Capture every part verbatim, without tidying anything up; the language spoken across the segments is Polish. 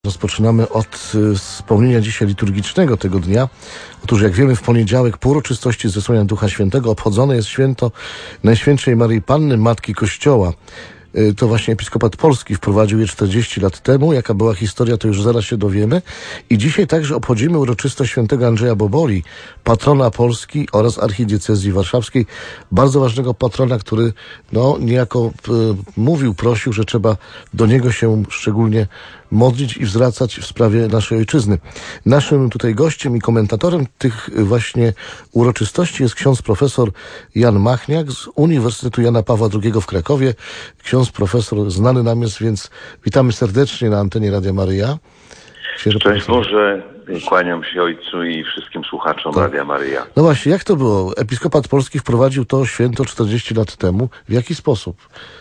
Rozpoczynamy od wspomnienia dzisiaj liturgicznego tego dnia. Otóż jak wiemy, w poniedziałek po uroczystości zesłania Ducha Świętego obchodzone jest święto Najświętszej Maryi Panny, Matki Kościoła. To właśnie episkopat polski wprowadził je czterdzieści lat temu. Jaka była historia, to już zaraz się dowiemy. I dzisiaj także obchodzimy uroczystość świętego Andrzeja Boboli, patrona Polski oraz archidiecezji warszawskiej. Bardzo ważnego patrona, który no niejako e, mówił, prosił, że trzeba do niego się szczególnie modlić i zwracać w sprawie naszej ojczyzny. Naszym tutaj gościem i komentatorem tych właśnie uroczystości jest ksiądz profesor Jan Machniak z Uniwersytetu Jana Pawła drugiego w Krakowie. Ksiądz profesor znany nam jest, więc witamy serdecznie na antenie Radia Maryja. Szczęść Boże, kłaniam się Ojcu i wszystkim słuchaczom tak. Radia Maryja. No właśnie, jak to było? Episkopat Polski wprowadził to święto czterdzieści lat temu. W jaki sposób?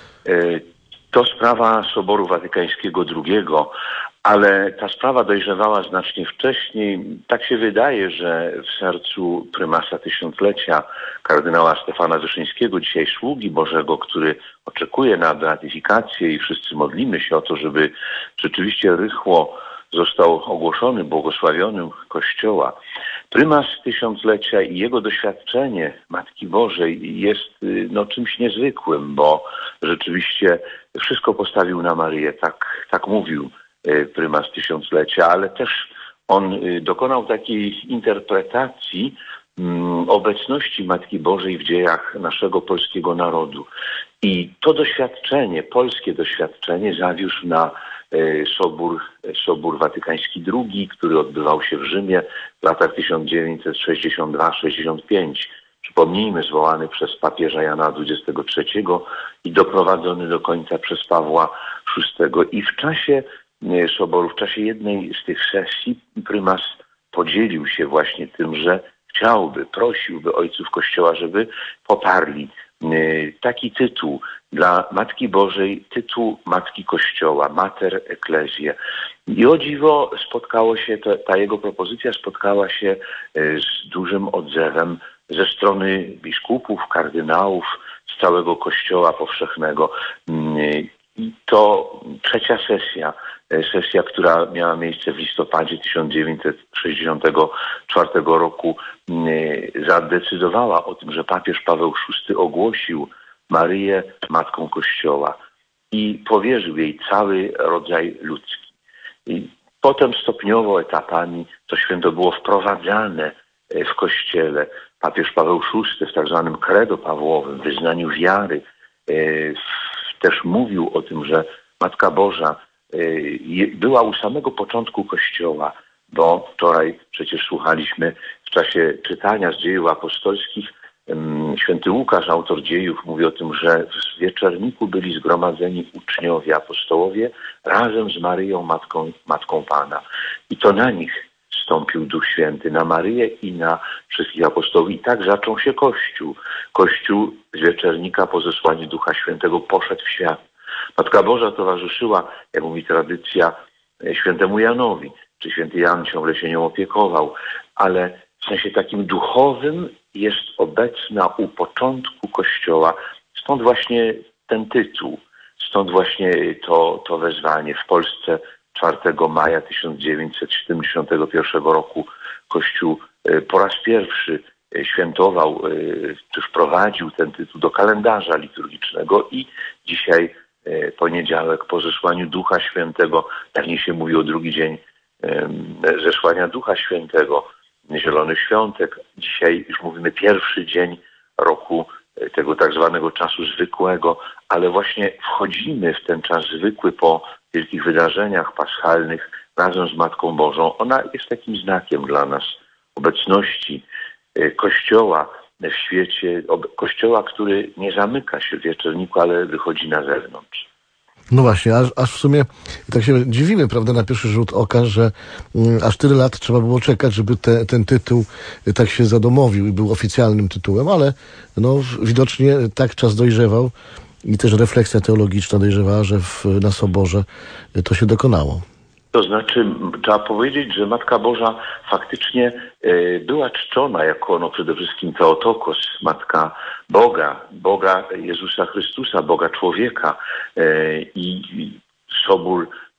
To sprawa Soboru Watykańskiego drugiego, ale ta sprawa dojrzewała znacznie wcześniej. Tak się wydaje, że w sercu prymasa tysiąclecia, kardynała Stefana Wyszyńskiego, dzisiaj sługi Bożego, który oczekuje na beatyfikację i wszyscy modlimy się o to, żeby rzeczywiście rychło został ogłoszony błogosławionym Kościoła. Prymas tysiąclecia i jego doświadczenie Matki Bożej jest no, czymś niezwykłym, bo rzeczywiście wszystko postawił na Maryję, tak, tak mówił prymas tysiąclecia, ale też on dokonał takiej interpretacji mm, obecności Matki Bożej w dziejach naszego polskiego narodu. I to doświadczenie, polskie doświadczenie zawiózł na Sobór, Sobór Watykański drugi, który odbywał się w Rzymie w latach tysiąc dziewięćset sześćdziesiąt dwa sześćdziesiąt pięć. Przypomnijmy, zwołany przez papieża Jana dwudziestego trzeciego i doprowadzony do końca przez Pawła szóstego. I w czasie Soboru, w czasie jednej z tych sesji prymas podzielił się właśnie tym, że chciałby, prosiłby ojców Kościoła, żeby poparli taki tytuł dla Matki Bożej, tytuł Matki Kościoła, Mater Ecclesiae. I o dziwo spotkało się, ta, ta jego propozycja spotkała się z dużym odzewem ze strony biskupów, kardynałów, z całego Kościoła powszechnego. I to trzecia sesja, sesja, która miała miejsce w listopadzie tysiąc dziewięćset sześćdziesiątego czwartego roku, zadecydowała o tym, że papież Paweł szósty ogłosił Maryję Matką Kościoła i powierzył jej cały rodzaj ludzki. I potem stopniowo, etapami to święto było wprowadzane w Kościele. Papież Paweł szósty w tak zwanym credo pawłowym, wyznaniu wiary, też mówił o tym, że Matka Boża była u samego początku Kościoła, bo wczoraj przecież słuchaliśmy w czasie czytania z dziejów apostolskich, święty Łukasz, autor dziejów, mówi o tym, że w wieczorniku byli zgromadzeni uczniowie, apostołowie razem z Maryją, Matką, Matką Pana. I to na nich zstąpił Duch Święty, na Maryję i na wszystkich apostołów. I tak zaczął się Kościół. Kościół z wieczornika po zesłaniu Ducha Świętego poszedł w świat. Matka Boża towarzyszyła, jak mówi tradycja, świętemu Janowi, czy święty Jan ciągle się nią opiekował, ale w sensie takim duchowym jest obecna u początku Kościoła. Stąd właśnie ten tytuł, stąd właśnie to, to wezwanie. W Polsce czwartego maja tysiąc dziewięćset siedemdziesiątego pierwszego roku Kościół po raz pierwszy świętował, czy wprowadził ten tytuł do kalendarza liturgicznego i dzisiaj poniedziałek po zesłaniu Ducha Świętego, dawniej się mówi o drugi dzień zesłania Ducha Świętego, Zielony Świątek. Dzisiaj już mówimy pierwszy dzień roku tego tak zwanego czasu zwykłego, ale właśnie wchodzimy w ten czas zwykły po wielkich wydarzeniach paschalnych razem z Matką Bożą. Ona jest takim znakiem dla nas obecności Kościoła w świecie, Kościoła, który nie zamyka się w wieczorniku, ale wychodzi na zewnątrz. No właśnie, aż, aż w sumie tak się dziwimy, prawda, na pierwszy rzut oka, że mm, aż tyle lat trzeba było czekać, żeby te, ten tytuł tak się zadomowił i był oficjalnym tytułem, ale no widocznie tak czas dojrzewał i też refleksja teologiczna dojrzewała, że w, na Soborze to się dokonało. To znaczy, trzeba powiedzieć, że Matka Boża faktycznie y, była czczona jako no, przede wszystkim Theotokos, Matka Boga, Boga Jezusa Chrystusa, Boga człowieka. Y, I Sobór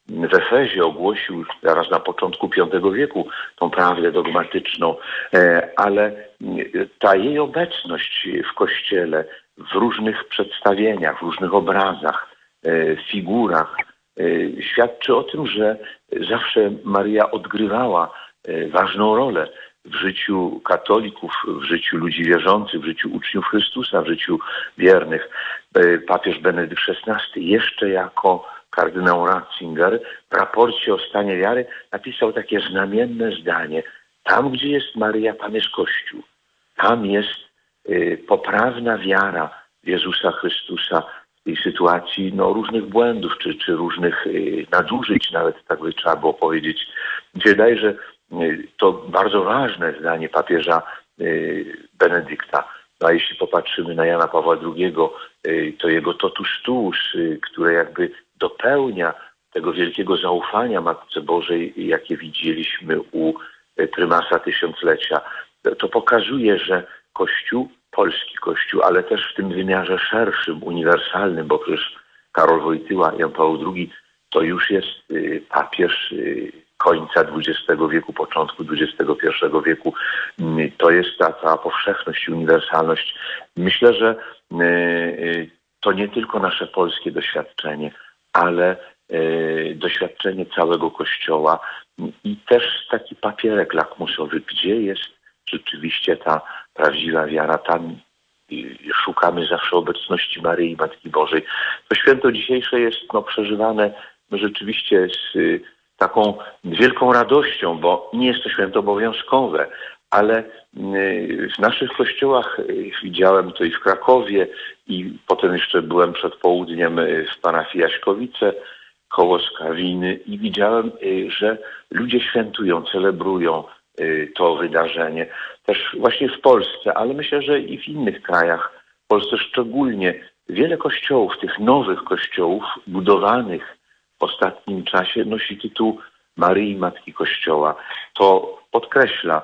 w Efezie ogłosił zaraz na początku piątego wieku tą prawdę dogmatyczną, ale ta jej obecność w Kościele w różnych przedstawieniach, w różnych obrazach, figurach świadczy o tym, że zawsze Maryja odgrywała ważną rolę w życiu katolików, w życiu ludzi wierzących, w życiu uczniów Chrystusa, w życiu wiernych. Papież Benedykt szesnasty jeszcze jako kardynał Ratzinger w raporcie o stanie wiary napisał takie znamienne zdanie: tam, gdzie jest Maryja, tam jest Kościół. Tam jest y, poprawna wiara w Jezusa Chrystusa w tej sytuacji no, różnych błędów, czy, czy różnych y, nadużyć, nawet tak by trzeba było powiedzieć. Mi się wydaje, że y, to bardzo ważne zdanie papieża y, Benedykta. No, a jeśli popatrzymy na Jana Pawła drugiego, y, to jego totus tuus, y, które jakby dopełnia tego wielkiego zaufania Matce Bożej, jakie widzieliśmy u prymasa tysiąclecia. To pokazuje, że Kościół, polski Kościół, ale też w tym wymiarze szerszym, uniwersalnym, bo przecież Karol Wojtyła, Jan Paweł drugi, to już jest papież końca dwudziestego wieku, początku dwudziestego pierwszego wieku. To jest ta cała powszechność i uniwersalność. Myślę, że to nie tylko nasze polskie doświadczenie, ale y, doświadczenie całego Kościoła i też taki papierek lakmusowy, gdzie jest rzeczywiście ta prawdziwa wiara. Tam y, szukamy zawsze obecności Maryi, Matki Bożej. To święto dzisiejsze jest no, przeżywane rzeczywiście z y, taką wielką radością, bo nie jest to święto obowiązkowe, ale w naszych kościołach, widziałem to i w Krakowie, i potem jeszcze byłem przed południem w parafii Jaśkowice koło Skawiny i widziałem, że ludzie świętują, celebrują to wydarzenie. Też właśnie w Polsce, ale myślę, że i w innych krajach, w Polsce szczególnie, wiele kościołów, tych nowych kościołów budowanych w ostatnim czasie nosi tytuł Maryi Matki Kościoła. To podkreśla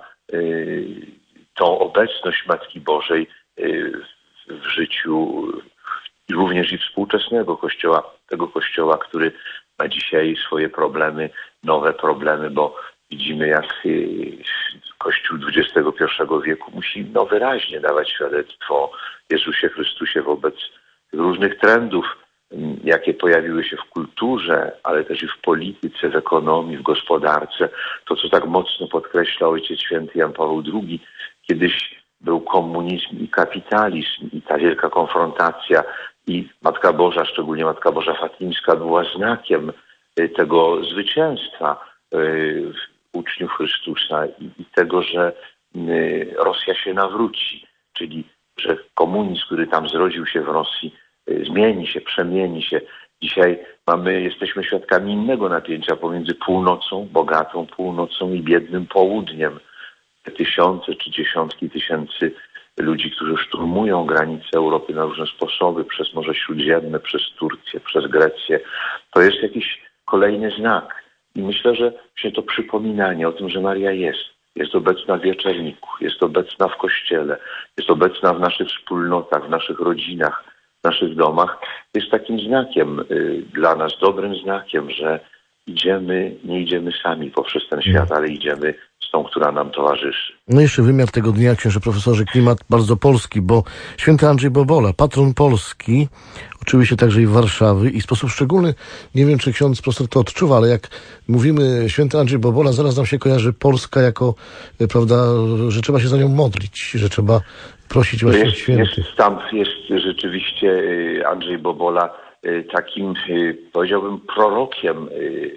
tą obecność Matki Bożej w życiu również i współczesnego Kościoła, tego Kościoła, który ma dzisiaj swoje problemy, nowe problemy, bo widzimy, jak Kościół dwudziestego pierwszego wieku musi no, wyraźnie dawać świadectwo o Jezusie Chrystusie wobec różnych trendów, jakie pojawiły się w kulturze, ale też i w polityce, w ekonomii, w gospodarce. To, co tak mocno podkreśla Ojciec Święty Jan Paweł drugi, kiedyś był komunizm i kapitalizm i ta wielka konfrontacja i Matka Boża, szczególnie Matka Boża Fatimska, była znakiem tego zwycięstwa uczniów Chrystusa i tego, że Rosja się nawróci, czyli że komunizm, który tam zrodził się w Rosji, zmieni się, przemieni się. Dzisiaj mamy, jesteśmy świadkami innego napięcia pomiędzy północą, bogatą północą i biednym południem. Te tysiące czy dziesiątki tysięcy ludzi, którzy szturmują granice Europy na różne sposoby, przez Morze Śródziemne, przez Turcję, przez Grecję. To jest jakiś kolejny znak. I myślę, że właśnie to przypominanie o tym, że Maria jest. Jest obecna w wieczerniku, jest obecna w Kościele, jest obecna w naszych wspólnotach, w naszych rodzinach, w naszych domach, jest takim znakiem y, dla nas, dobrym znakiem, że idziemy, nie idziemy sami poprzez ten świat, ale idziemy z tą, która nam towarzyszy. No jeszcze wymiar tego dnia, księże profesorze, klimat bardzo polski, bo święty Andrzej Bobola, patron Polski, oczywiście także i Warszawy i w sposób szczególny, nie wiem, czy ksiądz profesor to odczuwa, ale jak mówimy święty Andrzej Bobola, zaraz nam się kojarzy Polska jako, prawda, że trzeba się za nią modlić, że trzeba prosić właśnie jest, świętych. Jest, tam jest rzeczywiście Andrzej Bobola takim, powiedziałbym, prorokiem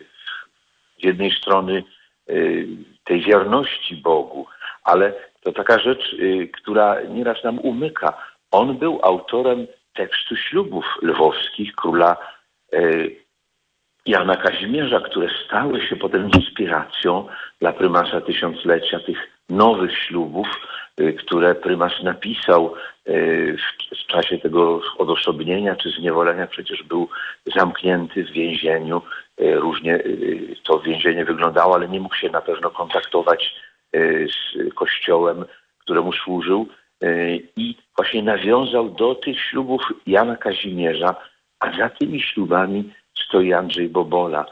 z jednej strony tej wierności Bogu, ale to taka rzecz, która nieraz nam umyka. On był autorem tekstu ślubów lwowskich króla Jana Kazimierza, które stały się potem inspiracją dla prymasa tysiąclecia, tych nowych ślubów, które prymas napisał w czasie tego odosobnienia czy zniewolenia. Przecież był zamknięty w więzieniu. Różnie to więzienie wyglądało, ale nie mógł się na pewno kontaktować z kościołem, któremu służył. I właśnie nawiązał do tych ślubów Jana Kazimierza, a za tymi ślubami stoi Andrzej Bobola.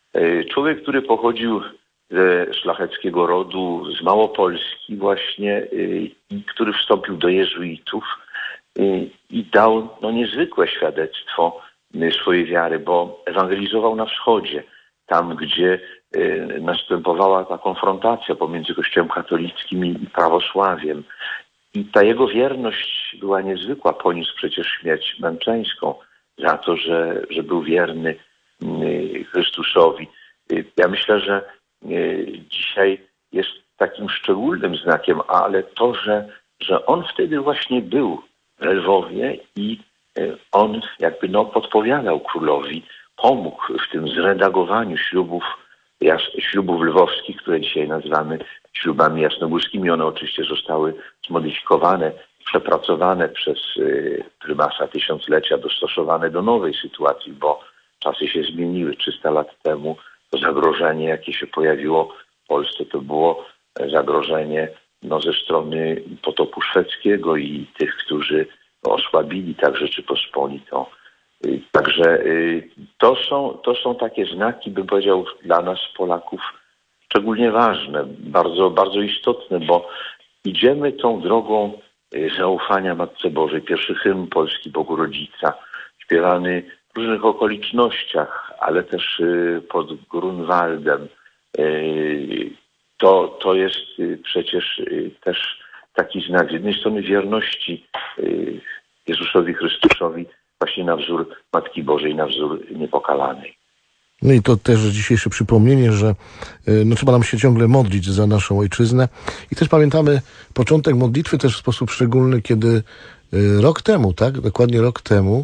Człowiek, który pochodził ze szlacheckiego rodu, z Małopolski właśnie, i który wstąpił do jezuitów i dał no, niezwykłe świadectwo swojej wiary, bo ewangelizował na wschodzie, tam gdzie następowała ta konfrontacja pomiędzy Kościołem katolickim i prawosławiem. I ta jego wierność była niezwykła. Poniósł przecież śmierć męczeńską za to, że, że był wierny Chrystusowi. Ja myślę, że dzisiaj jest takim szczególnym znakiem, ale to, że, że on wtedy właśnie był w Lwowie i on jakby no podpowiadał królowi, pomógł w tym zredagowaniu ślubów, ślubów lwowskich, które dzisiaj nazywamy ślubami jasnogórskimi. One oczywiście zostały zmodyfikowane, przepracowane przez prymasa tysiąclecia, dostosowane do nowej sytuacji, bo czasy się zmieniły. trzysta lat temu to zagrożenie, jakie się pojawiło w Polsce, to było zagrożenie no, ze strony potopu szwedzkiego i tych, którzy osłabili tak Rzeczypospolitą. Także to są, to są takie znaki, bym powiedział, dla nas Polaków szczególnie ważne, bardzo, bardzo istotne, bo idziemy tą drogą zaufania Matce Bożej. Pierwszy hymn polski Bogu Rodzica, śpiewany w różnych okolicznościach, ale też pod Grunwaldem. To, to jest przecież też taki znak z jednej strony wierności Jezusowi Chrystusowi, właśnie na wzór Matki Bożej, na wzór niepokalanej. No i to też dzisiejsze przypomnienie, że no, trzeba nam się ciągle modlić za naszą ojczyznę. I też pamiętamy początek modlitwy też w sposób szczególny, kiedy rok temu, tak, dokładnie rok temu,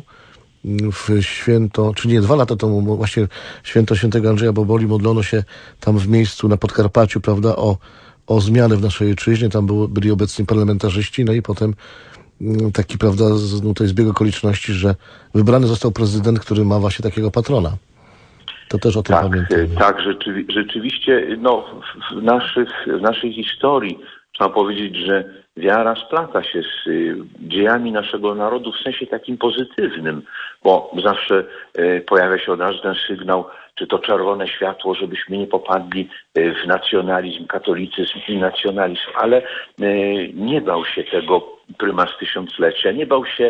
w święto, czy nie, dwa lata temu, właśnie święto świętego Andrzeja Boboli, modlono się tam w miejscu na Podkarpaciu, prawda, o, o zmianę w naszej ojczyźnie. Tam było, byli obecni parlamentarzyści, no i potem taki, prawda, no to jest zbieg okoliczności, że wybrany został prezydent, który ma właśnie takiego patrona. To też o tym tak, pamiętamy. Tak, rzeczywi- rzeczywiście no, w, naszych, w naszej historii trzeba powiedzieć, że wiara splata się z y, dziejami naszego narodu w sensie takim pozytywnym, bo zawsze y, pojawia się od razu ten sygnał, czy to czerwone światło, żebyśmy nie popadli y, w nacjonalizm, katolicyzm i nacjonalizm, ale y, nie bał się tego prymas tysiąclecia, nie bał się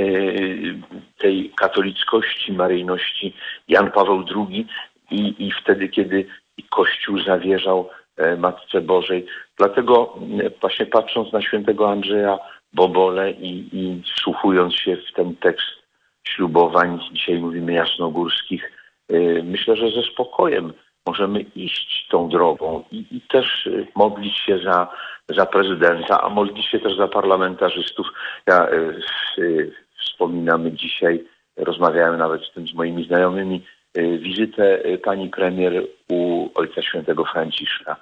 y, tej katolickości, maryjności Jan Paweł drugi i, i wtedy, kiedy Kościół zawierzał Matce Bożej. Dlatego właśnie patrząc na świętego Andrzeja Bobole i, i wsłuchując się w ten tekst ślubowań, dzisiaj mówimy jasnogórskich, myślę, że ze spokojem możemy iść tą drogą i, i też modlić się za, za prezydenta, a modlić się też za parlamentarzystów. Ja y, wspominamy dzisiaj, rozmawiałem nawet z tym z moimi znajomymi, y, wizytę pani premier u Ojca Świętego Franciszka.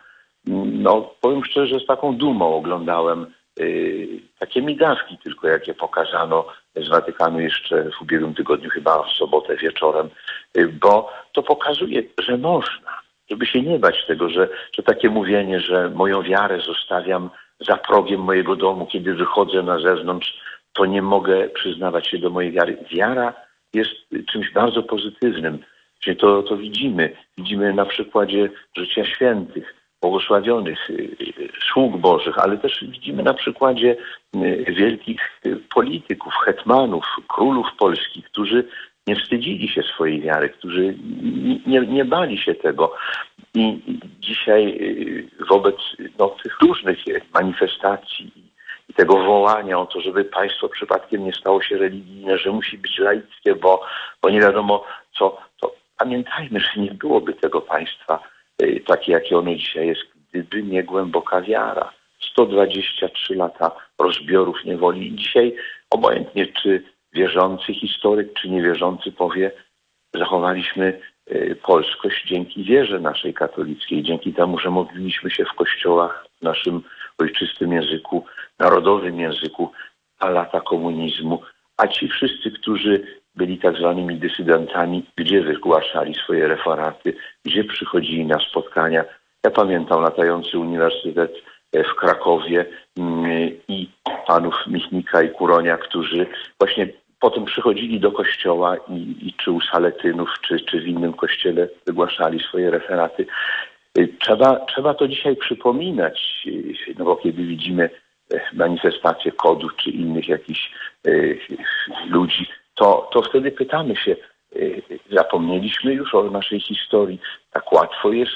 No, powiem szczerze, z taką dumą oglądałem y, takie migawki tylko, jakie pokazano z Watykanu jeszcze w ubiegłym tygodniu, chyba w sobotę wieczorem, y, bo to pokazuje, że można, żeby się nie bać tego, że, że takie mówienie, że moją wiarę zostawiam za progiem mojego domu, kiedy wychodzę na zewnątrz, to nie mogę przyznawać się do mojej wiary. Wiara jest czymś bardzo pozytywnym. Czyli to, to widzimy. Widzimy na przykładzie życia świętych, błogosławionych sług Bożych, ale też widzimy na przykładzie wielkich polityków, hetmanów, królów polskich, którzy nie wstydzili się swojej wiary, którzy nie, nie bali się tego. I dzisiaj wobec no, tych różnych manifestacji i tego wołania o to, żeby państwo przypadkiem nie stało się religijne, że musi być laickie, bo, bo nie wiadomo co, to pamiętajmy, że nie byłoby tego państwa takie, jakie ono dzisiaj jest, gdyby nie głęboka wiara. sto dwadzieścia trzy lata rozbiorów niewoli. I dzisiaj obojętnie, czy wierzący historyk, czy niewierzący powie, zachowaliśmy polskość dzięki wierze naszej katolickiej, dzięki temu, że modliliśmy się w kościołach w naszym ojczystym języku, narodowym języku, a lata komunizmu. A ci wszyscy, którzy byli tak zwanymi dysydentami, gdzie wygłaszali swoje referaty, gdzie przychodzili na spotkania. Ja pamiętam latający uniwersytet w Krakowie i panów Michnika i Kuronia, którzy właśnie potem przychodzili do kościoła i, i czy u Saletynów, czy, czy w innym kościele wygłaszali swoje referaty. Trzeba, trzeba to dzisiaj przypominać, no bo kiedy widzimy manifestacje kodów czy innych jakichś ludzi, to, to wtedy pytamy się, zapomnieliśmy już o naszej historii. Tak łatwo jest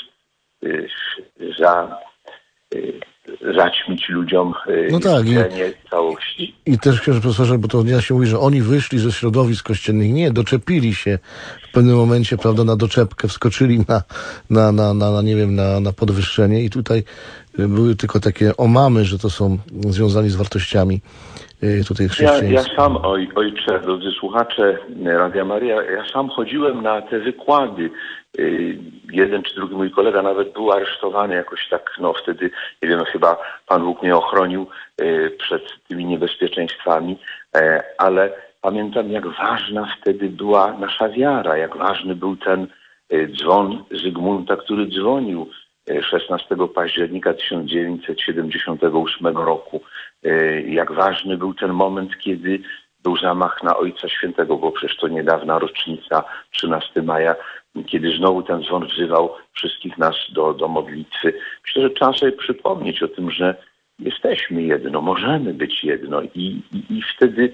za, zaćmić ludziom no tak, i, całości. I też, księże profesorze, bo to ja się mówi, że oni wyszli ze środowisk kościelnych. Nie, doczepili się w pewnym momencie, prawda, na doczepkę, wskoczyli na, na, na, na, na nie wiem, na, na podwyższenie i tutaj były tylko takie omamy, że to są związani z wartościami tutaj chrześcijańskimi. Ja, ja sam, oj, ojcze, drodzy słuchacze Radia Maria, ja sam chodziłem na te wykłady. Jeden czy drugi mój kolega nawet był aresztowany jakoś tak, no wtedy, nie wiem, chyba Pan Bóg mnie ochronił przed tymi niebezpieczeństwami, ale pamiętam, jak ważna wtedy była nasza wiara, jak ważny był ten dzwon Zygmunta, który dzwonił szesnastego października tysiąc dziewięćset siedemdziesiątego ósmego roku. Jak ważny był ten moment, kiedy był zamach na Ojca Świętego, bo przecież to niedawna rocznica, trzynastego maja, kiedy znowu ten dzwon wzywał wszystkich nas do, do modlitwy. Myślę, że trzeba sobie przypomnieć o tym, że jesteśmy jedno, możemy być jedno i, i, i wtedy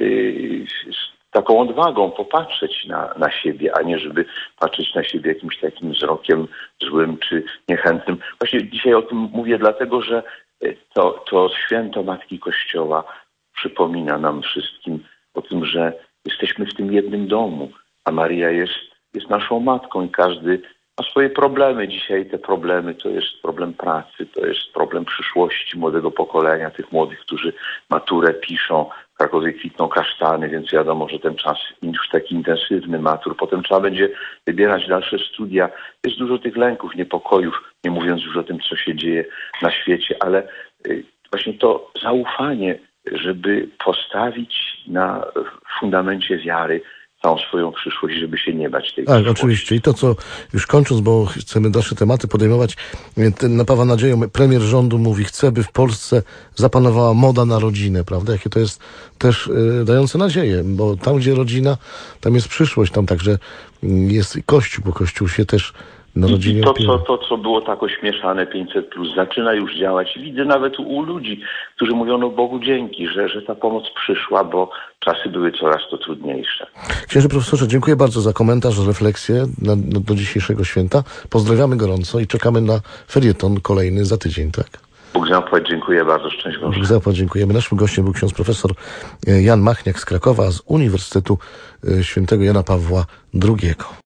yy, z taką odwagą popatrzeć na, na siebie, a nie żeby patrzeć na siebie jakimś takim wzrokiem złym czy niechętnym. Właśnie dzisiaj o tym mówię dlatego, że to, to święto Matki Kościoła przypomina nam wszystkim o tym, że jesteśmy w tym jednym domu, a Maria jest, jest naszą matką i każdy ma swoje problemy. Dzisiaj te problemy to jest problem pracy, to jest problem przyszłości młodego pokolenia, tych młodych, którzy maturę piszą, w Krakowie kwitną kasztany, więc wiadomo, że ten czas już taki intensywny matur. Potem trzeba będzie wybierać dalsze studia. Jest dużo tych lęków, niepokojów, nie mówiąc już o tym, co się dzieje na świecie, ale właśnie to zaufanie, żeby postawić na fundamencie wiary całą swoją przyszłość, żeby się nie bać tej Tak, przyszłości. oczywiście. I to, co już kończąc, bo chcemy dalsze tematy podejmować, ten napawa nadzieją. Premier rządu mówi, chce, by w Polsce zapanowała moda na rodzinę, prawda? Jakie to jest też y, dające nadzieję, bo tam, gdzie rodzina, tam jest przyszłość, tam także jest Kościół, bo Kościół się też na rodzinie I to, opiera. co, to, co było tak ośmieszane, pięćset plus, zaczyna już działać. Widzę nawet u ludzi, którzy mówią, no Bogu dzięki, że, że ta pomoc przyszła, bo czasy były coraz to trudniejsze. Księże profesorze, dziękuję bardzo za komentarz, refleksję na, na, do dzisiejszego święta. Pozdrawiamy gorąco i czekamy na felieton kolejny za tydzień, tak? Bóg zapłać, dziękuję bardzo, szczęść Boże. Bóg zapłać, dziękujemy. Naszym gościem był ksiądz profesor Jan Machniak z Krakowa z Uniwersytetu Świętego Jana Pawła drugiego.